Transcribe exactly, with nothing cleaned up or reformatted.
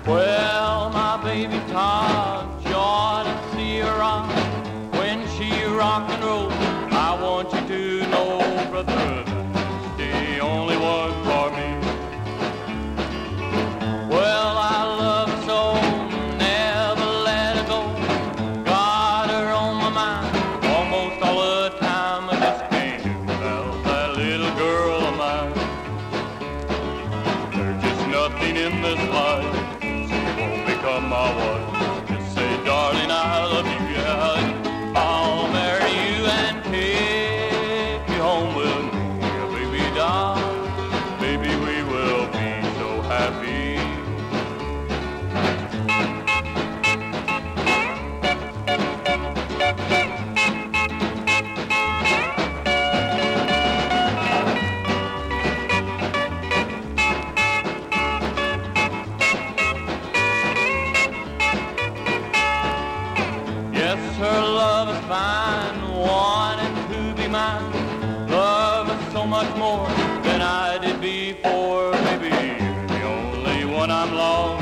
Well, my baby Todd, you ought to see her rock. When she rock and roll, I want you to know, brother, she's the only one for me. Well, I love her so, never let her go. Got her on my mind almost all the time. I just can't do without that little girl of mine. There's just nothing in this life become my wife. Just say, darling, I love you, yeah. I'll marry you and take you home with me, baby doll. Baby, we will be so happy. Her love is fine, wanting to be mine. Love is so much more than I did before. Baby, you're the only one I'm lost